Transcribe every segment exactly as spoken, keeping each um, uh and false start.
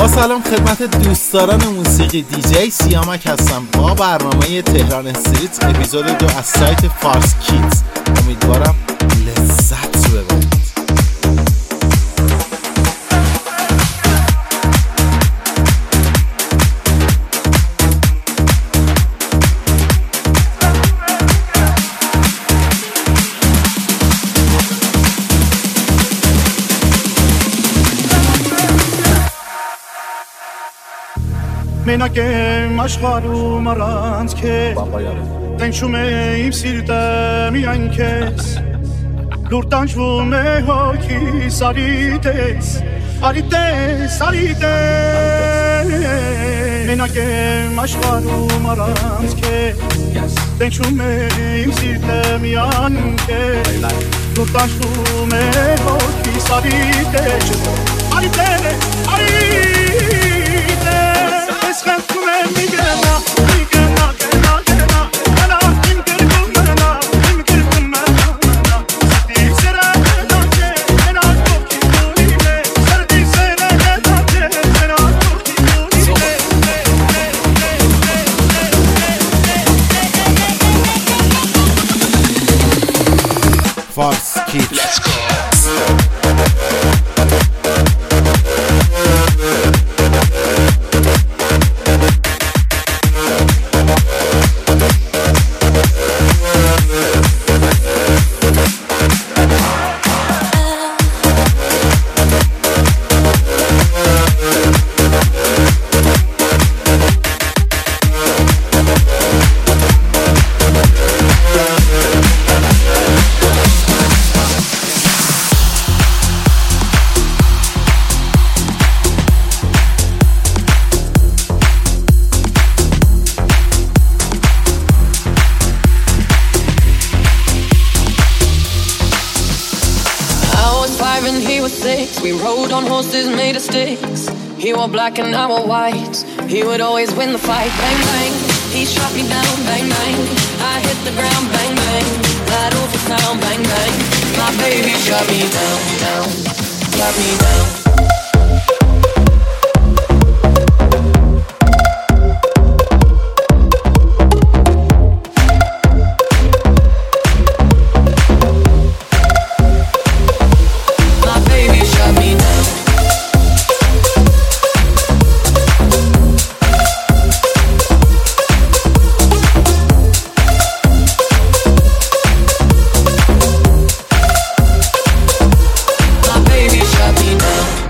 سلام خدمت دوستداران موسیقی، دیجی سیامک هستم با برنامه تهران استریت اپیزود دو از سایت فارس کیدز. امیدوارم لذت ببرید. Menake mashkaru maranske Tenchume imsirte miankes Lurtanchume hoki sarites Arites, sarites Menake mashkaru maranske Tenchume imsirte miankes Lurtanchume hoki sarites Arites, arites اسخنتونه میگنا میگنا گنا گنا انا این کردم منا این کردم منا سردی سر داده انا کوکی کولیه سردی سر داده انا کوکی کولیه فارس کیدز. Let's go. We rode on horses made of sticks. He wore black and I wore white. He would always win the fight. Bang, bang, he shot me down. Bang, bang, I hit the ground. Bang, bang, that awful sound. Bang, bang, my baby shot me down, down, shot me down. My baby shut me down.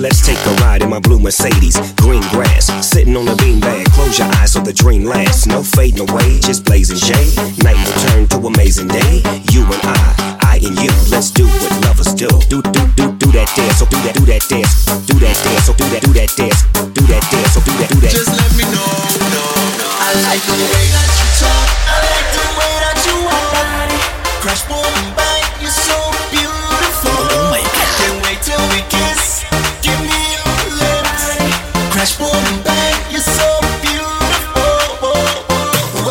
let's take a ride in my blue Mercedes. Green grass, sitting on a beanbag. Close your eyes so the dream lasts. No fading away, just blazing shade. Night will turn to amazing day. You and I, I and you, let's do what lovers do. Do, do, do, do that dance, so do that, do that dance. Do that dance, so do that, do that dance. Do that dance, so do that, do that. Just let me know, no, no. I like the way that you talk. I like the way that you walk. Crash, boom, bang, you're so beautiful. Oh my God. Can't wait till we kiss. Give me your lips. Crash, boom, bang, you're so beautiful. Oh, oh, oh.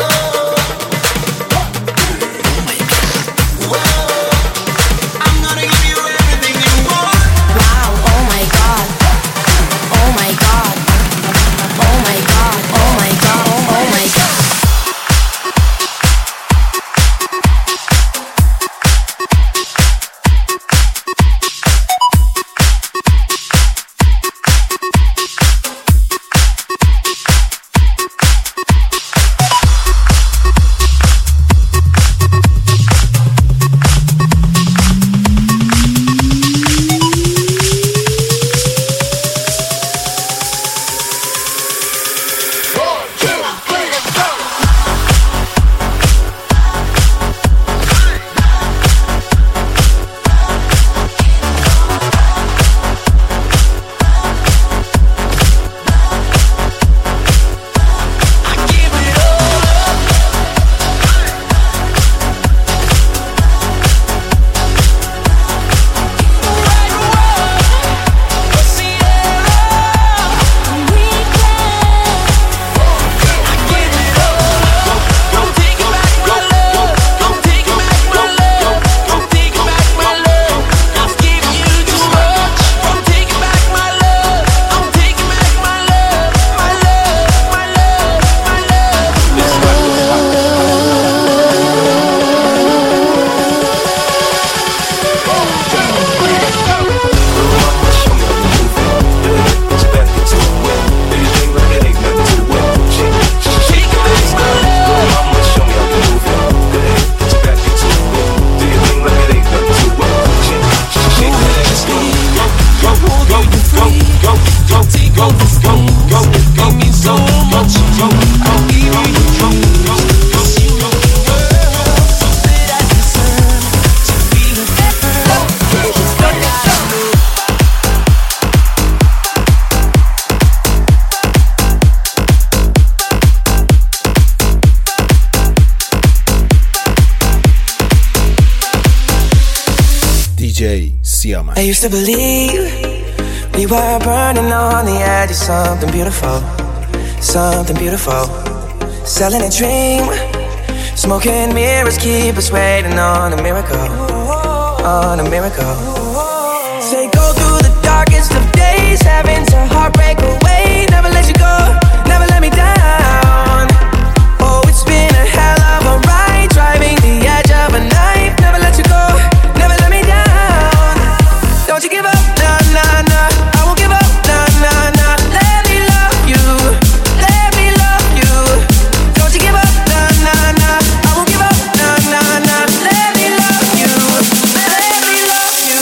Oh my God. Whoa. I'm gonna give you everything you want. Wow, oh my God. Oh my God. Oh my God. Oh my God. Oh my God. I used to believe we were burning on the edge of something beautiful, something beautiful. Selling a dream, smoking mirrors keep us waiting on a miracle, on a miracle. Say go through the darkest of days, having to heartbreak away. Never let you go, never let me down. Oh, it's been a hell of a ride, driving the edge of a knife. Never let you go, never let me down. Don't you give up, nah, nah, nah. I won't give up, nah, nah, nah. Let me love you, let me love you. Don't you give up, nah, nah, nah. I won't give up, nah, nah, nah. Let me love you, let me love you.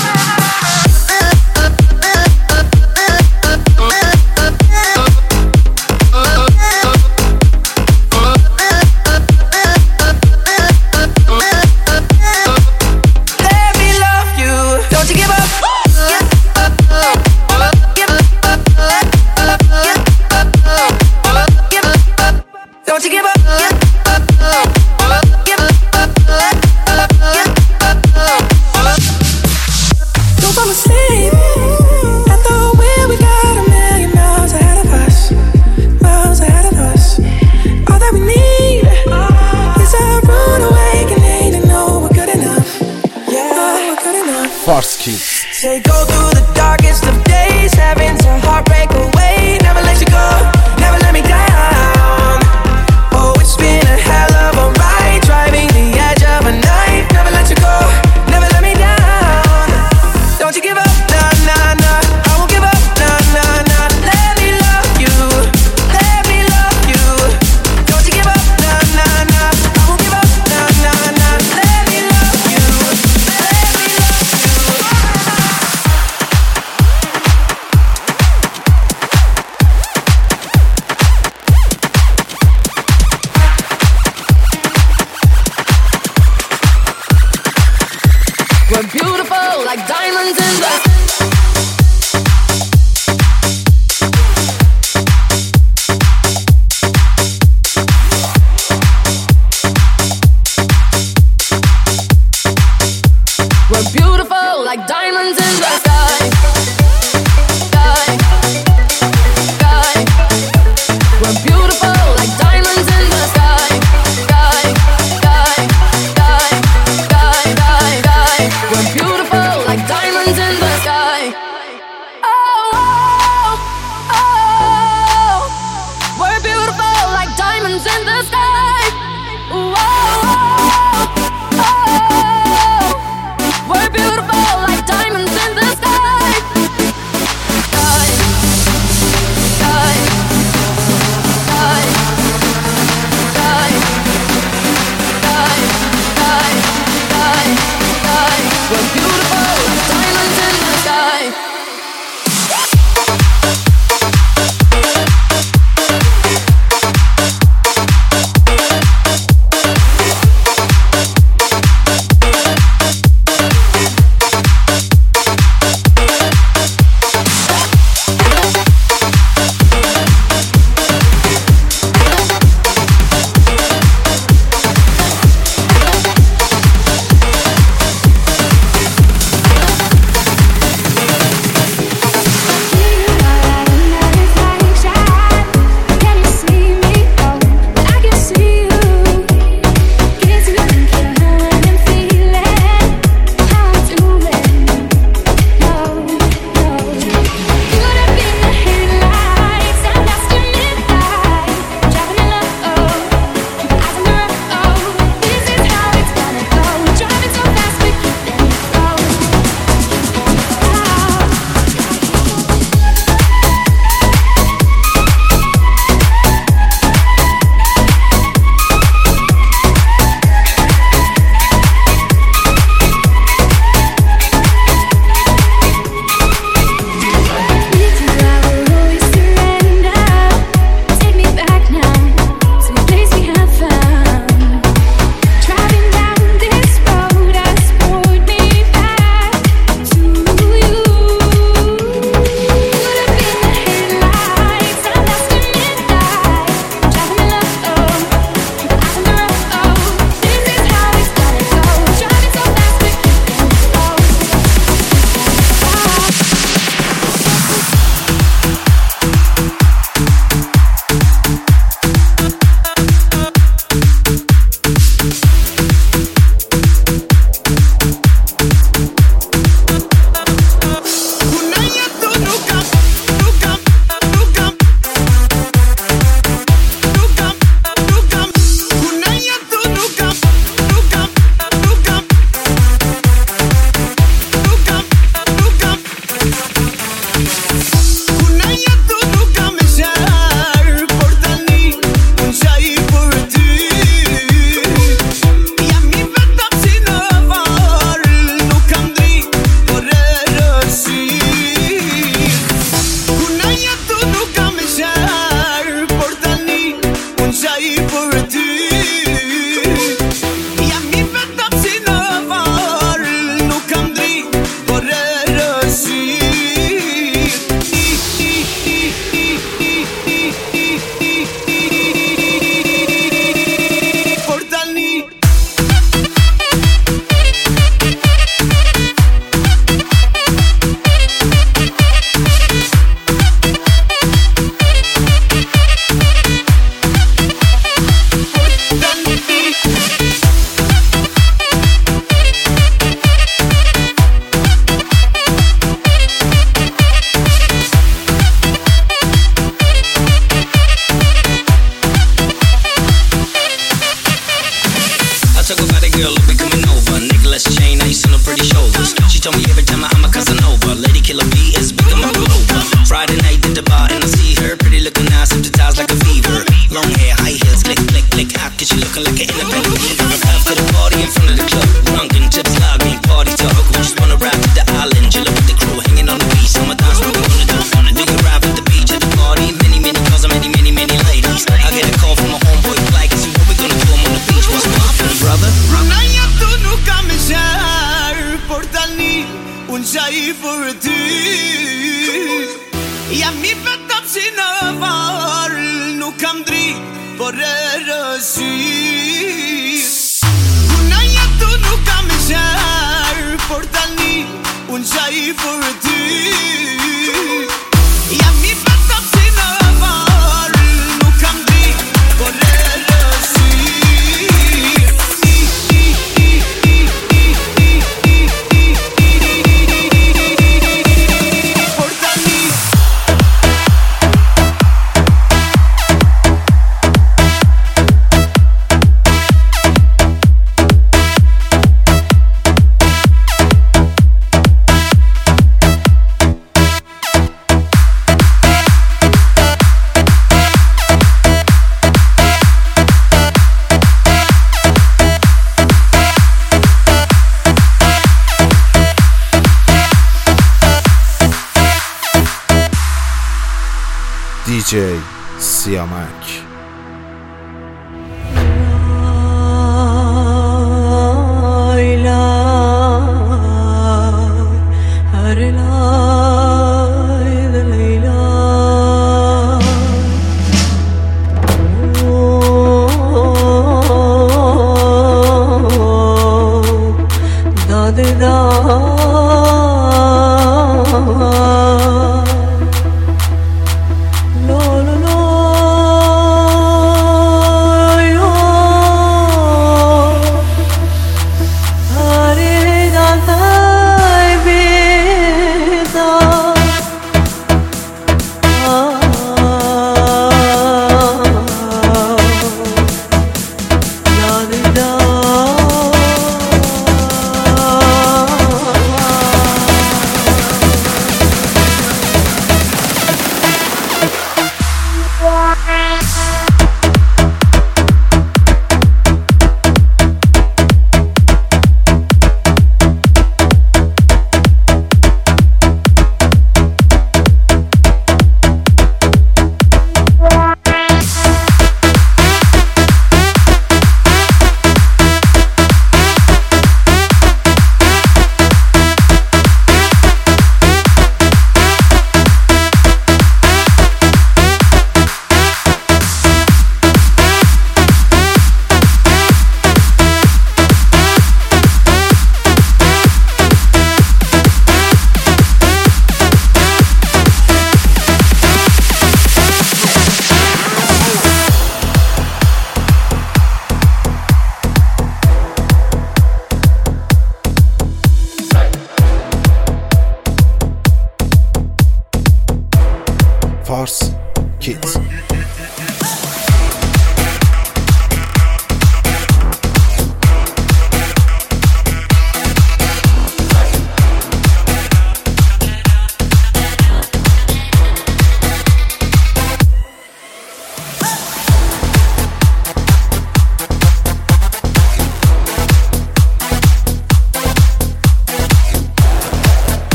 Fars Kids. Say go through the darkest of days, having to heartbreak away. Never let you go, never let me down. Oh, it's been a hell of a ride, driving the edge of a knife. Never let you go, never let me down. Don't you give up, nah, nah, nah. I won't give up, nah, nah, nah. Let me love you, let me love you. Don't you give up, nah, nah, nah. I won't give up, nah, nah, nah. Let me love you, let me love you. girl will be coming over. Nicholas chain, I see no pretty shoulders. She told me every time I'm a Casanova. Lady Killer B is big on my pullover. Friday night at the bar and I see her, pretty looking nice, hypnotized like a fever. Long hair, high heels, click, click, click. How could she looking like an independent diva? After the party in front of the club, drunken tips, logging, party talk. We just wanna ride to the island, chillin' with the crew, hanging on the beach. Summertime's what we wanna do. Do you ride with the beach at the party? Many, many girls and many, many, many ladies. I get a call from my homeboy Fly, cause what we gonna do? I'm on the beach. What's poppin', brother? Runaya tu nunca me shar portani un chai for ti. Ja mi vetëm si në varë, nuk kam dritë, por e rësi. Runaya tu nunca me shar portani un chai for ti. Ja mi vetëm si në varë, nuk kam dritë, por e rësi. دی جی سیامک. فارس کیدز.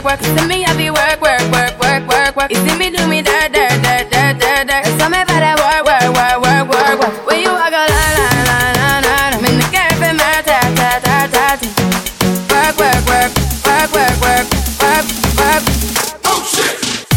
work. You see me, I be work, work, work, work, work, work. You see me do me dirt, dirt, dirt, dirt, dirt, dirt. And some about that work, work, work, work, work, work. When you walk a la la la la la la. Me no care if it matter, ta ta ta ta ta. Work, work, work, work, work, work, work, work. Oh shit!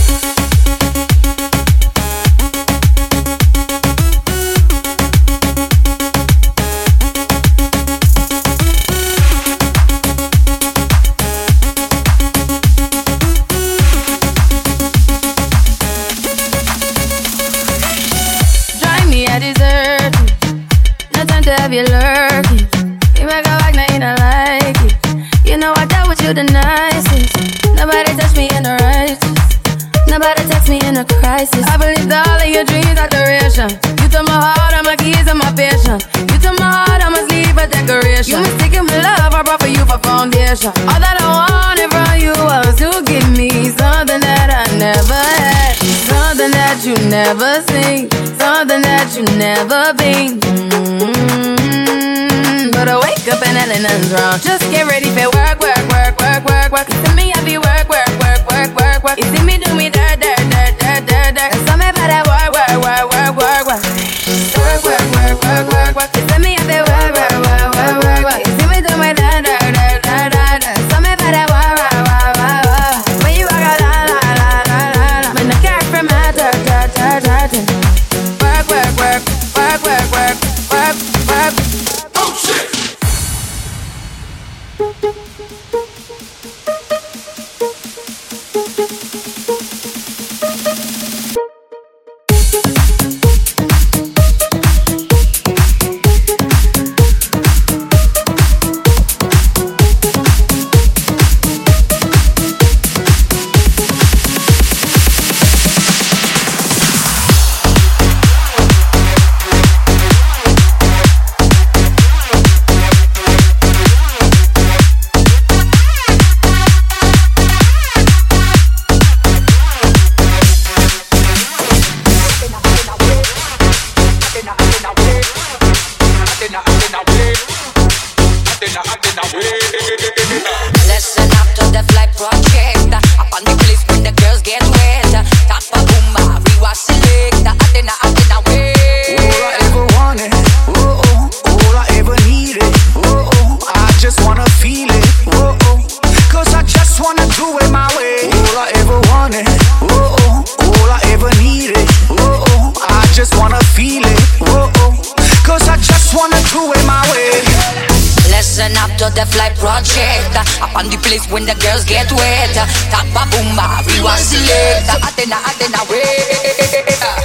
Have you lurking? You make a like, now you don't like it. You know I dealt with you the nicest. Nobody touched me in the righteous. Nobody text me in a crisis. I believed all of your dreams are duration. You took my heart, all my keys, and my patience. You took my heart, I must leave a decoration. You mistaken my love, I brought for you for foundation. All that I wanted from you was to give me something that I never had, something that you never seen, something that you never been. Mm-hmm. But I wake up and hell nothing's wrong. Just get ready for work, work, work, work, work, work. You see me, I be work, work, work, work, work, work. You see me do me dirt, dirt, dirt, dirt, dirt, dirt. And some about that work, work, work, work, work, work. Work, work, work, work, work, work. You see me, I be work, work, work, work, work, work. You see me do my dirt, dirt, dirt, dirt, dirt, dirt. Some about that work, work, work, work, work. When you walk a la la la la la la. When the car from my dirt, dirt, dirt, dirt, dirt. Work, work, work, work, work, work, work, work. Oh shit! Listen up to the flight project. Up on the place when the girls get wet. Top of Boomba, we was select. Athena, Athena, way. All I ever wanted, oh oh. All I ever needed, oh oh. I just wanna feel it, oh oh. Cause I just wanna do it my way. All I ever wanted, oh oh. All I ever needed, oh oh. I just wanna feel it, oh oh. Cause I just wanna do it my way. Listen up to the flight project. Up on the place when the girls get wet. Top of Boomba, we was select. Athena, Athena, way.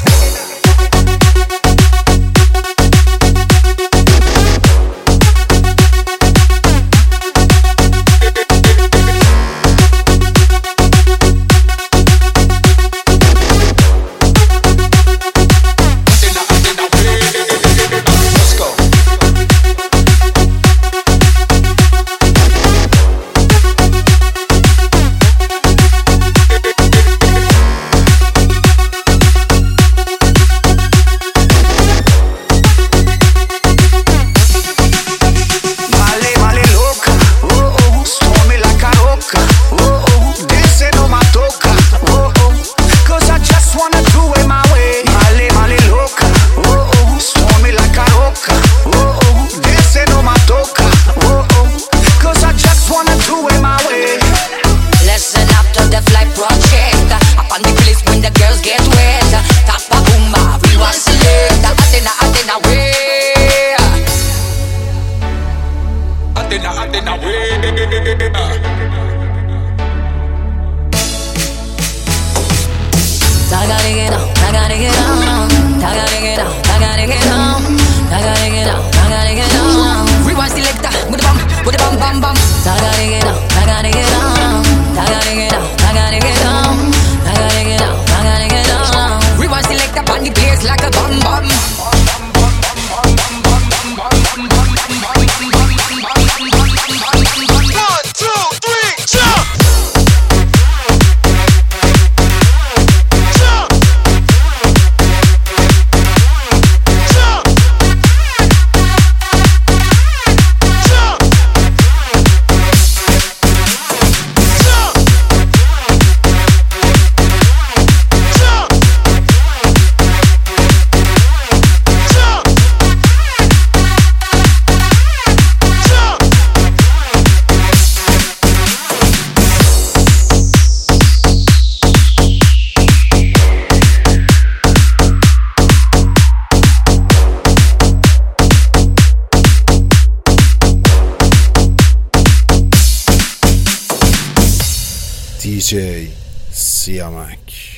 دیجی سیامک.